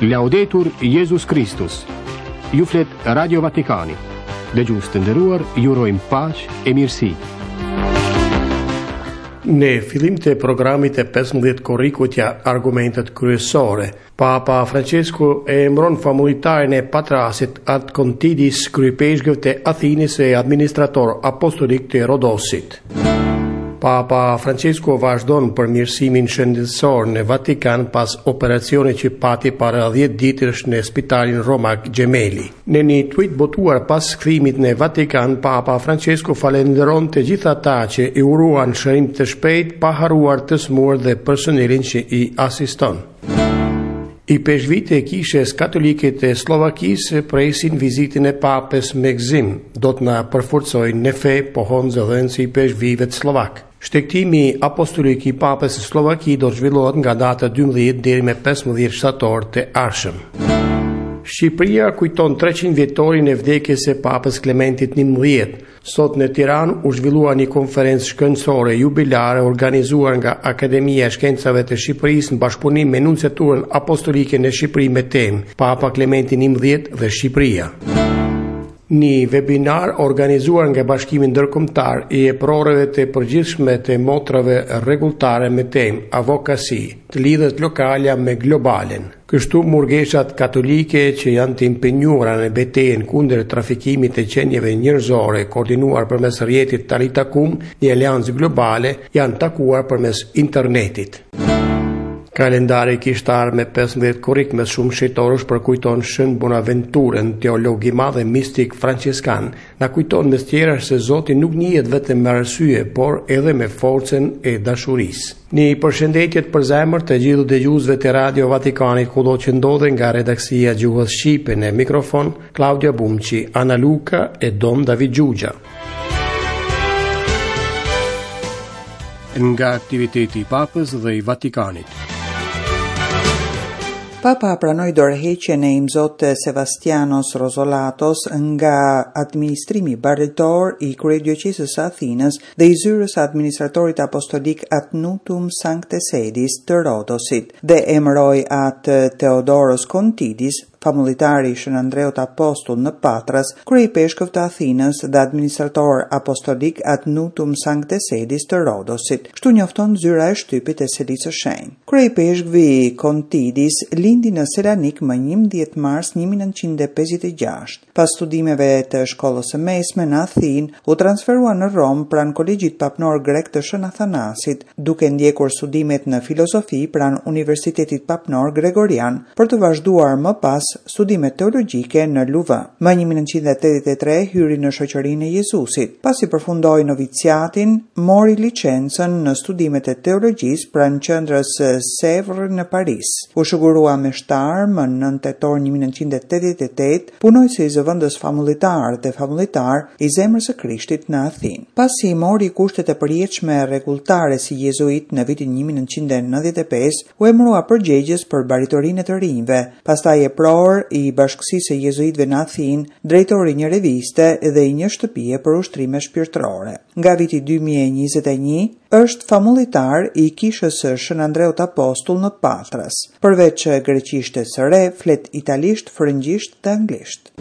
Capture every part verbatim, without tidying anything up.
Laudetur Jesus Christus. Ju flet Radio Vatikani. Dëgjues të nderuar, ju urojmë paqe e mirësi. Në fillim të programit e pesëmbëdhjetë korrikutja argumentet kryesore, Papa Francesco e emëron famulitarin e patrasit Ad Contidis, kryepeshkëve të Athinës e administrator apostolik të Rodosit. Papa Francesco vazhdon përmirësimin shëndetësor në Vatikan pas operacionit që pati para dhjetë ditësh në spitalin Roma Gemelli. Në një tweet botuar pas kthimit në Vatikan, Papa Francesco falenderon të gjithë ata që i uruan shërim të shpejt pa haruar të smur dhe personelin që i asiston. I peshvit e kishes katolike të Slovakisë presin vizitin e papes me gzim, do të na përforcojnë në fe pohon zëdhënësi i peshvive të Slovak. Shtektimi apostolik i papes së Slovaki do të zhvillohet nga data dymbëdhjetë deri me pesëmbëdhjetë shtator të ardhshëm. Shqipëria kujton treqind vjetorin e vdekjes së papës Klementit njëmbëdhjetë. Sot në Tiranë u zhvillua një konferencë shkencore jubilare organizuar nga Akademia e Shkencave të Shqipërisë në bashkëpunim me Nunciaturën Apostolike në Shqipëri me temë Papa Klementi njëmbëdhjetë dhe Shqipëria. Një webinar organizuar nga Bashkimi Ndërkombëtar i eproreve të përgjithshme të motrave rregulltare me temë Avokasi, të lidhet lokale me globalen. Kështu murgeshat katolike që janë të impenjuara në betejën kundër trafikimit të qenieve njerëzore, koordinuar përmes rrjetit Talitakum, një aleancë globale, janë takuar përmes internetit. Kalendari kishtar me pesëmbëdhjetë korrik me shumë shëtorësh përkujton Shën Bonaventurën, teolog i madh dhe mistik franceskan. Na kujton mes tjera se Zoti nuk njihet vetëm me arsye, por edhe me forcën e dashurisë. Një përshëndetje të përzemërt të gjithë dëgjuesve të Radio Vatikanit kudo që ndodhen nga redaksia Gjuhës Shqipe, në mikrofon Claudia Bumçi, Ana Luka e Dom David Gjugja. Nga aktiviteti i Papës dhe i Vatikanit. Papa pranoi dorëheqjen e imzot Sebastianos Rosolatos nga administrimi bardhëtor i kryedyqesës së Athinës dhe i zyrës administratorit apostolik Ad Nutum Sancte Sedis të Rodosit dhe emëroi atë Theodoros Kontidis, famulitari i Shënandreut Apostull në Patras, kryepeshkëv të Athinës dhe administrator apostolik Ad Nutum Sancte Sedis të Rodosit. Kështu njofton zyra e shtypit e Sedisë së Shenjtë. Kryepeshkëvi Kontidis lindi në Selanik më njëmbëdhjetë mars një mijë nëntëqind e pesëdhjetë e gjashtë. Pas studimeve të shkollës së mesme në Athinë, u transferua në Rom pranë Kolegjit Papnor Grek të Shën Athanasit, duke ndjekur studimet në filozofi pranë Universitetit Papnor Gregorian, për të vazhduar më pas studimet teologjike në Louvain. Më një mijë nëntëqind e tetëdhjetë e tre hyri në shoqërinë e Jezusit. Pasi përfundoi noviciatin, mori licencën në studimet e teologjisë pranë qendrës Sèvres në Paris. U shëgurua me shtar më nëntë tetor një mijë nëntëqind e tetëdhjetë e tetë, punoi si zëvendës famullitar dhe famullitar i Zemrës së Krishtit në Athinë. Pasi mori kushtet e përjetshme rregulltare si jezuit në vitin një mijë nëntëqind e nëntëdhjetë e pesë, u emërua përgjegjës për baritorinë e të rinjve. Pastaj e pro i Bashkësisë së Jezuitëve në Athinë, drejtori një reviste dhe i një shtëpie për ushtrime shpirtërore. Nga viti dy mijë e njëzet e një është famullitar i kishës së Shënandreut Apostull në Patras. Përveç greqisht e së re, flet italisht, frëngjisht dhe anglisht.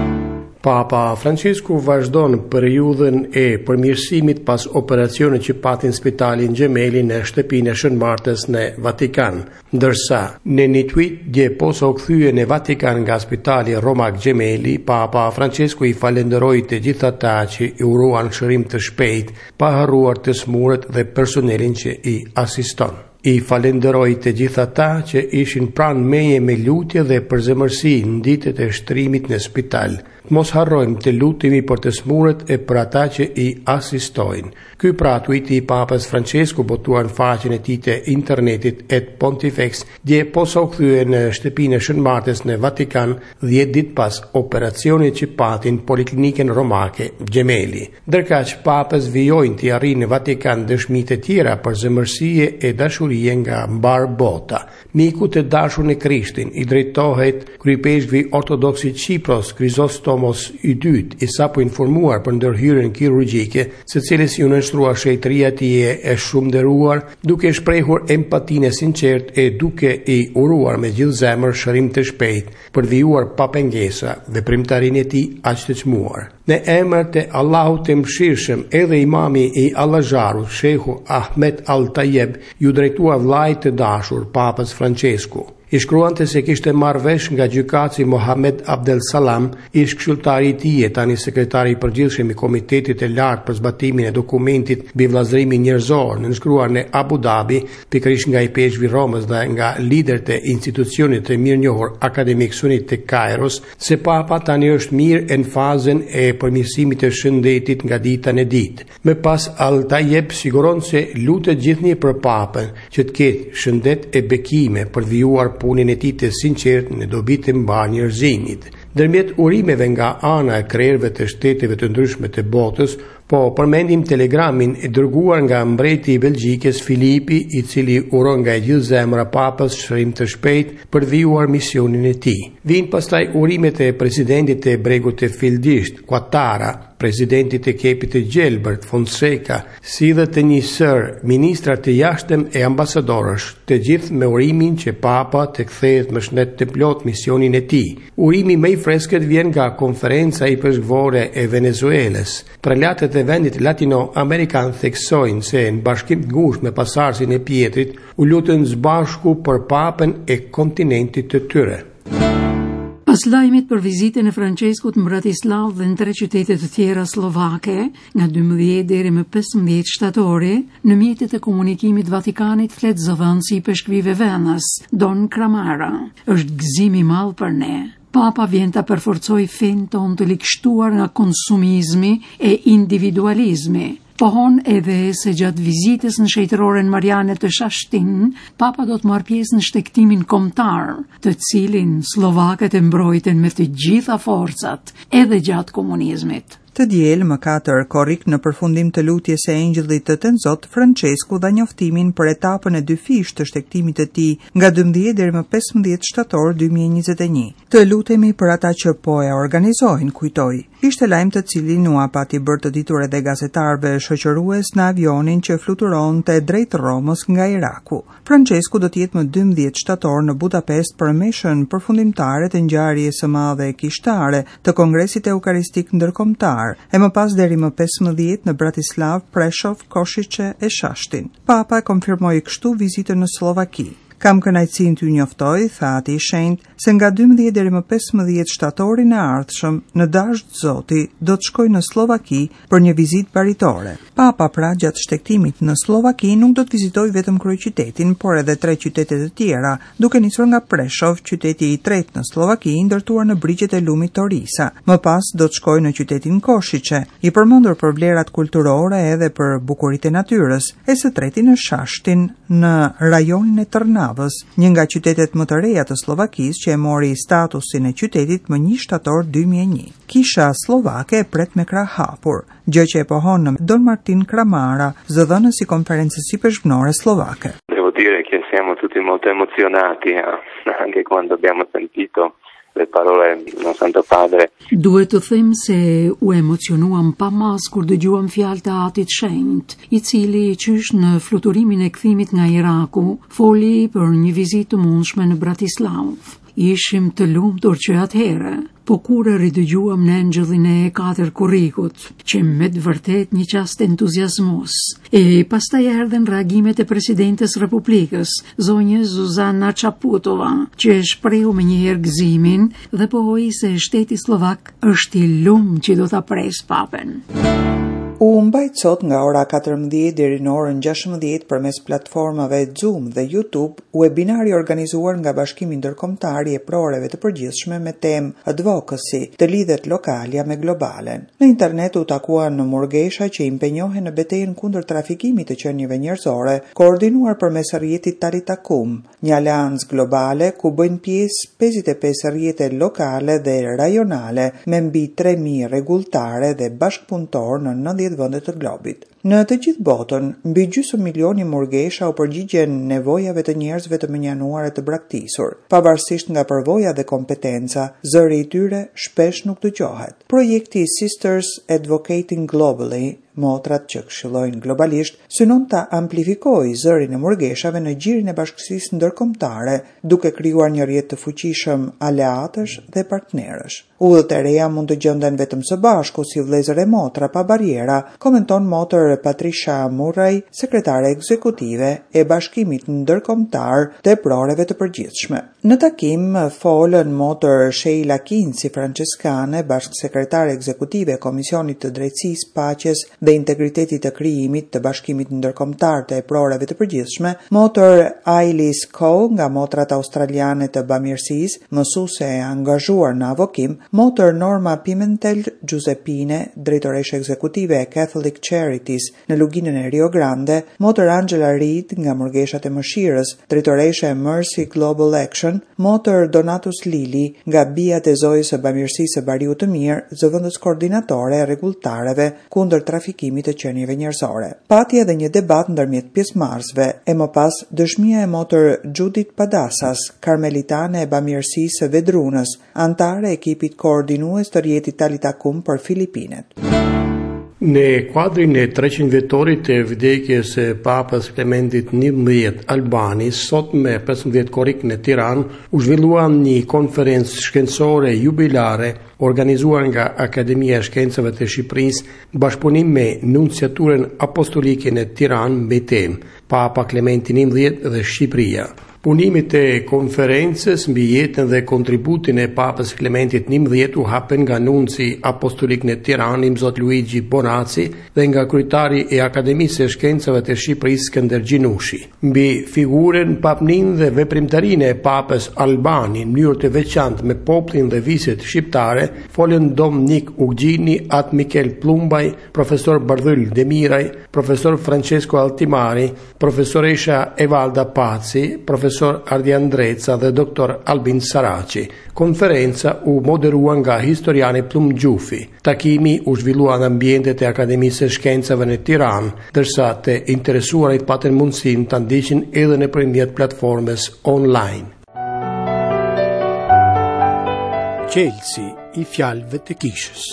Papa Francesco vazhdon periudhën e përmirësimit pas operacionit që pati në spitalin Gemelli në shtëpinë e Shën Martës në Vatikan, ndërsa në një tweet dje posa u kthye në Vatikan nga spitali Roma Gemelli, Papa Francesco i falenderoi të gjithë ata që i uruan shërim të shpejt, pa harruar të smurët dhe personelin që i asiston. I falenderoi të gjithë ata që ishin pranë meje me lutje dhe përzemërsi në ditët e shtrimit në spital. Mos harrojmë të lutemi për të smurët e për ata që i asistojnë. Ky pra tweeti i Papës Francesco botuar në faqen e tij të internetit et Pontifex dje posa u kthye në shtëpinë e Shën Martës në Vatikan dhjetë ditë pas operacionit që patin poliklinikën romake Gemelli. Ndërkaq Papës vijojnë të arrijnë në Vatikan dëshmitë e tjera për zemërsie e dashurie nga mbar bota. Miku të dashur në Krishtin i drejtohet kryepeshkëvi ortodoksi Çipros Krizostom Thomas i dytë, i sapo informuar për ndërhyrjen kirurgjike, së cilës ju nënshtrua shejtëria e tij e shumë nderuar, duke shprehur empatinë e sinqertë e duke i uruar me gjithë zemër shërim të shpejtë për vijuar pa pengesa dhe primtarinë e tij aq të çmuar. Në emër të Allahut të mëshirshëm, edhe imami i Allaxharut, Shehu Ahmet Al-Tayeb, ju drejtua vllajt të dashur, Papës Francesku. I shkruante se kishte marrë vesh nga gjykatësi Mohamed Abdel Salam, ish këshilltari i tij, tani sekretari i përgjithshëm i Komitetit të Lartë për zbatimin e dokumentit mbi vllazërimin njerëzor, nënshkruar në Abu Dhabi, pikërisht nga i peshqvi Romës dhe nga liderët e institucionit të mirënjohur akademik sunit të Kairos, se Papa tani është mirë në fazën e përmirësimit të shëndetit nga dita në ditë. Më pas Al-Tayeb siguron se lutet gjithnjë për Papën që të ketë shëndet e bekime për vijuar punin e tij të sinqertë në dobi të mbar njerëzimit. Ndërmjet urimeve nga ana e krerëve të shteteve të ndryshme të botës, po përmendim telegramin e dërguar nga mbreti i Belgjikës Filipi, i cili uron nga e gjithë zemra Papës shërim të shpejt për vijuar misionin e tij. Vijnë pastaj urimet e presidentit të Bregut të Fildisht, Ouattara, presidentit të Kepit të Gjelbert, Fonseca, si dhe të një sër, ministra të jashtëm e ambasadorësh, të gjithë me urimin që Papa të kthehet më shëndet të plot misionin e tij. Urimi më i freskët vjen nga konferenca i peshqvore e Venezuelës. Prelatet e vendit latino-amerikan theksojnë se në bashkim të ngushtë me pasardhësin e Pietrit, u lutën së bashku për Papën e kontinentit të tyre. Pas lajmit për vizitën e Franceskut në Bratislav dhe në tre qytete të tjera slovake, nga dymbëdhjetë deri më pesëmbëdhjetë shtatori, në mjetet e komunikimit Vatikanit flet zëvendësi i peshqvive Venës, Don Kramara. Është gëzim i madh për ne. Papa vjen ta përforcoj fenë tonë të likështuar nga konsumizmi e individualizmi. Pohon edhe se gjatë vizitës në shejtëroren Mariane të Shashtin, Papa do të marrë pjesë në shtektimin kombëtar, të cilin slovakët e mbrojtën me të gjitha forcat, edhe gjatë komunizmit. Të diel më katër korrik në përfundim të lutjes së Engjëllit të Tënzot, Francesku dha njoftimin për etapën e dyfish të shtektimit të tij nga dymbëdhjetë deri më pesëmbëdhjetë shtator dy mijë e njëzet e një. Të lutemi për ata që po e organizojnë, kujtoi. Ishte lajm të cilin u pati bërë të ditur edhe gazetarëve shoqërues në avionin që fluturonte drejt Romës nga Iraku. Francesku do të jetë më dymbëdhjetë shtator në Budapest për meshën përfundimtare të ngjarjes së madhe kishtare të Kongresit Eukaristik Ndërkombëtar, e më pas deri më pesëmbëdhjetë në Bratislav, Preshov, Košice e Shashtin. Papa e konfirmoi kështu vizitën në Slovaki. Kam kënaqësinë t'ju njoftoj, tha ati i shenjtë, se nga dymbëdhjetë deri më pesëmbëdhjetë shtatorin e ardhshëm, në dasht Zoti, do të shkoj në Slovaki për një vizitë baritore. Papa pra gjatë shtektimit në Slovaki nuk do të vizitoj vetëm kryeqytetin, por edhe tre qytete të tjera, duke nisur nga Preshov, qyteti i tretë në Slovaki, ndërtuar në brigjet e lumit Torisa. Më pas do të shkoj në qytetin Košice, i përmendur për vlerat kulturore edhe për bukuritë e natyrës, e së treti në Shashtin, në rajonin e Trnavës, një nga qytetet më të reja të Slovakisë që e mori statusin e qytetit më një shtator dy mijë e një. Kisha slovake e pret me krah hapur, gjë që e pohon në Don Martin Kramara, zëdhënës i konferencës së peshqnore slovake. Devo dire che siamo tutti molto emozionati anche quando abbiamo sentito le parole del Santo Padre. Duhet të them se u emocionuam pa mas kur dëgjuam fjalët e Atit Shenjt, i cili qysh në fluturimin e kthimit nga Iraku foli për një vizitë të mundshme në Bratislav. Ishim të lumtur që atëherë, po kur e ridëgjuam në Engjëllin e katër kurrikut, që me të vërtet një qast entuziazmos. E pastaj erdhen reagimet e presidentes Republikës, zonjës Zuzana Çaputova, që e shprehu me njëherë gëzimin dhe pohoi se shteti slovak është i lumë që do ta pres papen. U mbajt sot nga ora katërmbëdhjetë deri në orën gjashtëmbëdhjetë përmes platformave Zoom dhe YouTube webinari organizuar nga Bashkimi Ndërkombëtar i Eproreve të Përgjithshme me temë Advocacy, të lidhet lokalja me globalen. Në internet u takuan në Murgesha që impenjohen në betejën kundër trafikimit të qenieve njerëzore, koordinuar përmes rrjetit Taritakum, një aleancë globale ku bëjnë pjesë pesëdhjetë e pesë rrjete lokale dhe rajonale me mbi tre mijë rregulltare dhe bashkëpunëtor në nëntëdhjetë vende të globit. Në të gjithë botën, mbi gjysmë milioni murgesha u përgjigjen nevojave të njerëzve të menjanuar e të braktisur. Pavarësisht nga përvoja dhe kompetenca, zëri i tyre shpesh nuk dëgjohet. Projekti Sisters Advocating Globally, motrat që këshillojnë globalisht, synon ta amplifikojë zërin e murgeshave në gjirin e bashkësisë ndërkombëtare, duke krijuar një rrjet të fuqishëm aleatësh dhe partnerësh. Udhët e reja mund të gjenden vetëm së bashku si vëllezër e motra pa bariera, komenton motër Patricia Murray, sekretare ekzekutive e Bashkimit Ndërkombëtar të Eproreve të Përgjithshme. Në takim folën motër Sheila Kinsi Franceskane, bashkësekretare ekzekutive e Komisionit të Drejtësisë, Paqes dhe Integritetit të Krijimit të Bashkimit Ndërkombëtar të Eproreve të Përgjithshme, motër Ailis Cole nga motrat australiane të bamirësisë, mësuese e angazhuar në avokim, motër Norma Pimentel Giuseppine, drejtoreshe ekzekutive e Catholic Charities në luginën e Rio Grande, motër Angela Reed nga murgeshat e mëshirës, drejtoreshe e Mercy Global Action, motër Donatus Lili nga bijat e zojës së bamirësisë së Bariut të Mirë, zëvendës koordinatore e rregultareve kundër trafikimit të qenieve njerëzore. Pati edhe një debat ndërmjet pjesëmarrësve e më pas dëshmia e motër Judith Padasas, karmelitane e bamirësisë së Vedrunës, antare e ekipit koordinues të rrjetit Talitakum për Filipinet. Në kuadrin e treqind vjetorit të vdekjes së Papës Klementit njëmbëdhjetë Albani, sot me pesëmbëdhjetë korrik në Tiranë, u zhvillua një konferencë shkencore jubilare organizuar nga Akademia e Shkencave të Shqipërisë, bashkëpunim me Nunciaturën Apostolike në Tiranë mbi temë Papa Klementi njëmbëdhjetë dhe Shqipëria. Punimit e konferencës mbi jetën dhe kontributin e Papës Klementit njëmbëdhjetë u hapen nga nunci apostolik në Tiranë, Zot Luigi Bonazzi, dhe nga kryetari i Akademisë së Shkencave të Shqipërisë, Skënder Gjinushi. Mbi figurën, papnin dhe veprimtarinë e Papës Albani në mënyrë të veçantë me popullin dhe viset shqiptare, folën Dominik Ugjini, At Mikel Plumbaj, profesor Bardhyl Demiraj, profesor Francesco Altimari, profesoresha Evalda Pazzi, profesor Ardian Drezza dhe doktor Albin Saraci. Konferenca u moderua nga historiani Plum Gjufi. Takimi u zhvillua në ambientet e Akademisë së Shkencave në Tiranë, ndërsa të interesuarit patën mundësinë ta ndiqin edhe nëpërmjet platformës online. Qelsi i fjalëve të kishës.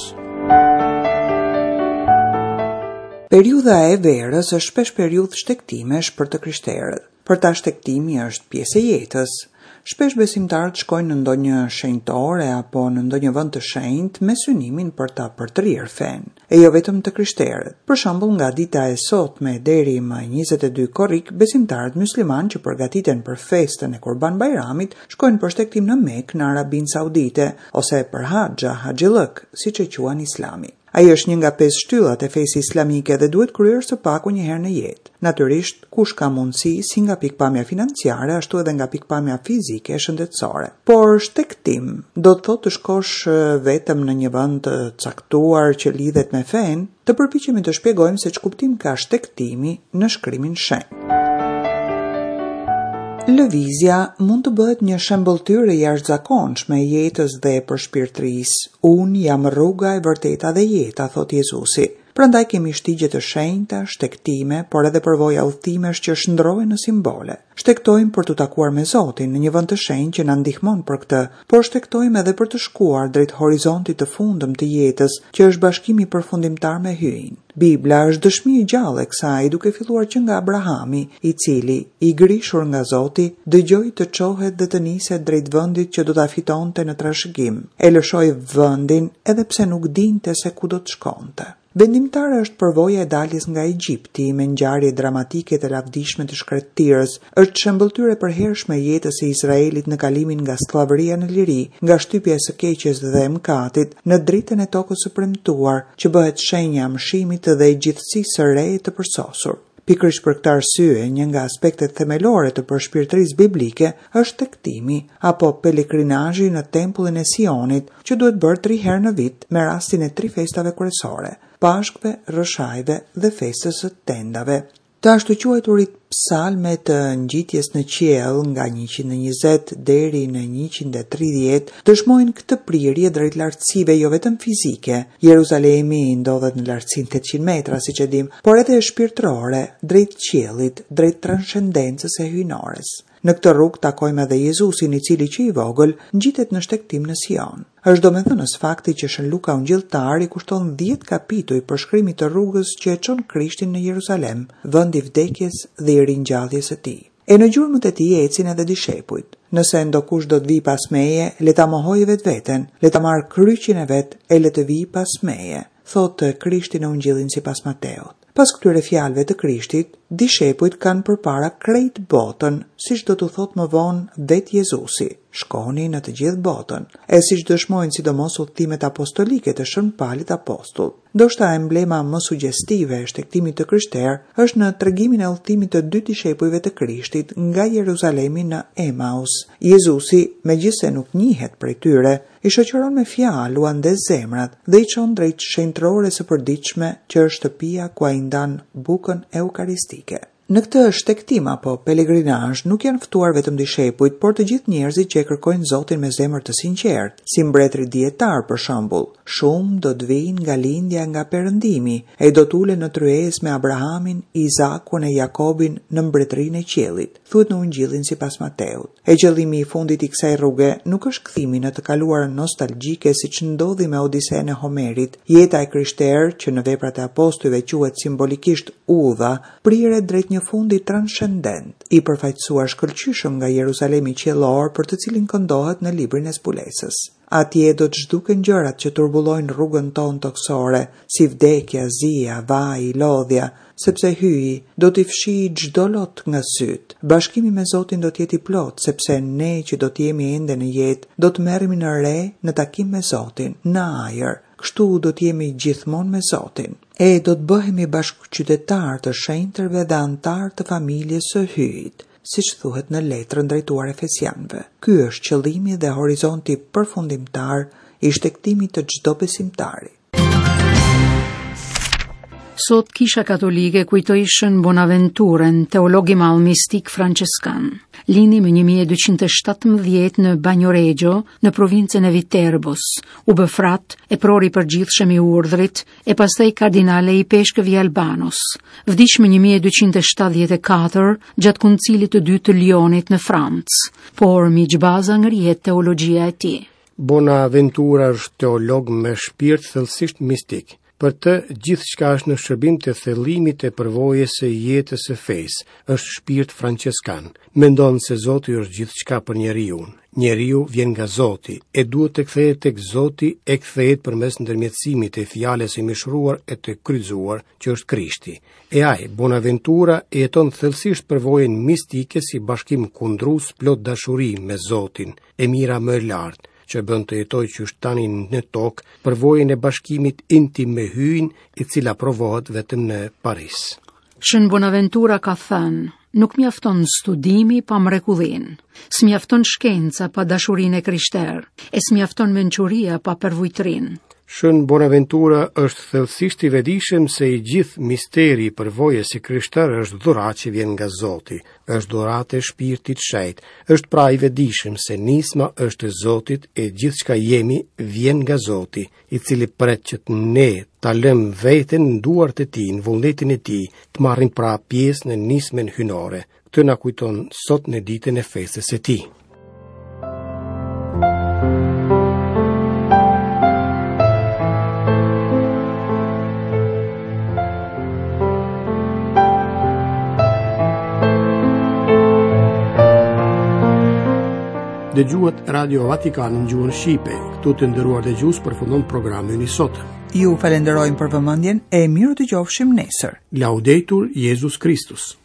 Periudha e verës është shpesh periudhë shtektimesh për të krishterët. Për ta shtektimi është pjesë e jetës. Shpesh besimtarët shkojnë në ndonjë shenjtore apo në ndonjë vend të shenjtë me synimin për ta përtrirë fen, e jo vetëm të krishterët. Për shembull, nga dita e sotme deri më njëzet e dy korrik, besimtarët musliman që përgatiten për festën e Kurban Bajramit shkojnë për shtektim në Mekë, në Arabinë Saudite, ose për haxha, haxhillëk, siç e quajnë Islami. Ai është një nga pesë shtyllat e fesë islamike dhe duhet kryer së paku një herë në jetë. Natyrisht, kush ka mundësi si nga pikpamja financiare, ashtu edhe nga pikpamja fizike e shëndetësore. Por shtektim do të thotë të shkosh vetëm në një vend të caktuar që lidhet me fen, të përpiqemi të shpjegojmë se ç'kuptim ka shtektimi në shkrimin shenjtë. Lëvizja mund të bëhet një shembulltyrë e jashtëzakonshme e jetës dhe e përshpirtërisë. Unë jam rruga e vërteta dhe jeta, thot Jezusi. Prandaj kemi shtigje të shenjta, shtektime, por edhe përvoja udhëtimesh që shndrohen në simbole. Shtektojmë për të takuar me Zotin në një vend të shenjtë që na ndihmon për këtë, por shtektojmë edhe për të shkuar drejt horizontit të fundëm të jetës, që është bashkimi përfundimtar me hyn. Bibla është dëshmi e gjallë e kësaj, duke filluar që nga Abrahami, i cili, i grishur nga Zoti, dëgjoi të çohet dhe të niset drejt vendit që do ta fitonte në trashëgim. E lëshoi vendin edhe pse nuk dinte se ku do të shkonte. Vendimtare është përvoja e daljes nga Egjipti me ngjarje dramatike të lavdishme të shkretëtirës, është shembulltyre e përhershme e jetës së Izraelit në kalimin nga skllavëria në liri, nga shtypja e së keqes dhe e mëkatit në dritën e tokës së premtuar, që bëhet shenja e mëshimit dhe e gjithësisë së re të përsosur. Pikërisht për këtë arsye, një nga aspektet themelore të përshpirtërisë biblike është shtektimi apo pelegrinazhi në tempullin e Sionit, që duhet bërë tri herë në vit me rastin e tri festave kryesore: Pashkve, Rëshajve dhe festës së tendave. Të ashtu quajturit Psalmet të ngjitjes në qiell nga njëqind e njëzet deri në njëqind e tridhjetë dëshmojnë këtë prirje drejt lartësive jo vetëm fizike. Jeruzalemi ndodhet në lartësinë tetëqind metra, siç e dim, por edhe shpirtërore, drejt qiellit, drejt transcendencës e hyjnores. Në këtë rrugë takojmë edhe Jezusin, i cili që i vogël ngjitet në shtektim në Sion. Është domethënës fakti që Shën Luka Ungjilltar i kushton dhjetë kapituj për shkrimit të rrugës që e çon Krishtin në Jeruzalem, vend i vdekjes dhe i ringjalljes së tij. E në gjurmët e tij ecin edhe dishepujt. Nëse ndokush do të vi pas meje, le ta mohojë vetveten, le ta marrë kryqin e vet e le të vi pas meje, thotë Krishti në Ungjillin sipas Mateut. Pas këtyre fjalëve të Krishtit, dishepujt kanë përpara krejt botën, siç do të thotë më vonë vetë Jezusi. Shkoni në të gjithë botën, e siç dëshmojnë sidomos udhëtimet apostolike të Shën Palit apostull. Ndoshta emblema më suggestive e shtektimit të krishterë është në tregimin e udhëtimit të dy dishepujve të Krishtit nga Jeruzalemi në Emaus. Jezusi, megjithse nuk njihet prej tyre, i shoqëron me fjalë, u andes zemrat dhe i çon drejt shenjtërore së përditshme që është shtëpia ku ai ndan bukën eukaristike. Në këtë shtektim apo pelegrinazh nuk janë ftuar vetëm dishepujt, por të gjithë njerëzit që e kërkojnë Zotin me zemër të sinqertë, si mbretëri dietar për shembull. Shumë do të vinë nga lindja nga perëndimi, e do të ulen në tryezë me Abrahamin, Izakun e Jakobin në mbretërinë e qiellit, thuhet në Ungjillin sipas Mateut. E qëllimi i fundit i kësaj rruge nuk është kthimi në të kaluarën nostalgjike siç ndodhi me Odisenë e Homerit. Jeta e krishterë, që në veprat e apostujve quhet simbolikisht udha, priret drejt një fundi transcendent, i përfaqësuar shkëlqyshëm nga Jeruzalemi qiellor për të cilin këndohet në librin e zbulesës. Atje do të zhduken gjërat që turbullojnë rrugën tonë toksore, si vdekja, zia, vaji, lodhja, sepse hyi do t'i fshijë çdo lot nga syt. Bashkimi me Zotin do të jetë i plot, sepse ne që do të jemi ende në jetë, do të merremi në re në takim me Zotin, në ajër. Kështu do të jemi gjithmonë me Zotin. E do të bëhemi bashkëqytetar të shenjtërve dhe antar të familjes së hyjit, siç thuhet në letrën drejtuar Efesianëve. Ky është qëllimi dhe horizonti përfundimtar i shtektimit të çdo besimtari. Sot Kisha Katolike kujtoi Shën Bonaventurën, teolog i madh mistik franceskan. Lindi më një mijë e dyqind e shtatëmbëdhjetë në Bagnoregio, në provincën e Viterbos. U bë frat, e prori përgjithshëm i urdhrit, e pastaj kardinale i peshkëve Albanos. Vdiq më një mijë e dyqind e shtatëdhjetë e katër gjatë kuncilit të dytë të Lionit në Francë, por miqbaza ngrihet teologjia e tij. Bonaventura është teolog me shpirt thellësisht mistik. Për të, gjithë shka është në shërbim të thellimit e përvojës së jetës së fesë, është shpirt franceskan. Mendon se Zoti është gjithë shka për njeriun. Njeriu vjen nga Zoti, e duhet të kthehet tek Zoti, e kthehet përmes ndërmjetësimit e fjalës së mishruar e të kryqëzuar, që është Krishti. E ai, Bonaventura, e jeton thellësisht përvojën mistike si bashkim kundrues plot dashuri me Zotin, e mira më e lartë, që bën të jetoj qysh tani në tokë, përvojën e bashkimit intim me hyjin, i cila provohet vetëm në Paris. Shën Bonaventura ka thënë, nuk mjafton studimi pa mrekullin, s'mjafton shkenca pa dashurinë e krishterë, e s'mjafton mençuria pa përvujtrin. Shën Bonaventura është thellësisht i vetëdijshëm se i gjithë misteri i përvojës së krishterë është dhuratë që vjen nga Zoti, është dhuratë e Shpirtit Shenjtë, është pra i vetëdijshëm se nisma është e Zotit e gjithçka jemi vjen nga Zoti, i cili pret që të ne ta lëm veten në duart e tij, në vullnetin e tij, të marrim pra pjesë në nismën hyjnore. Këtë na kujton sot në ditën e festës së tij. Dëgjuat Radio Vatikan në gjuhën shqipe. Këtu të nderuar dëgjues përfundon programin i sot. Ju falenderojmë për vëmendjen e mirë dëgjofshim nesër. Laudetur Jesus Christus.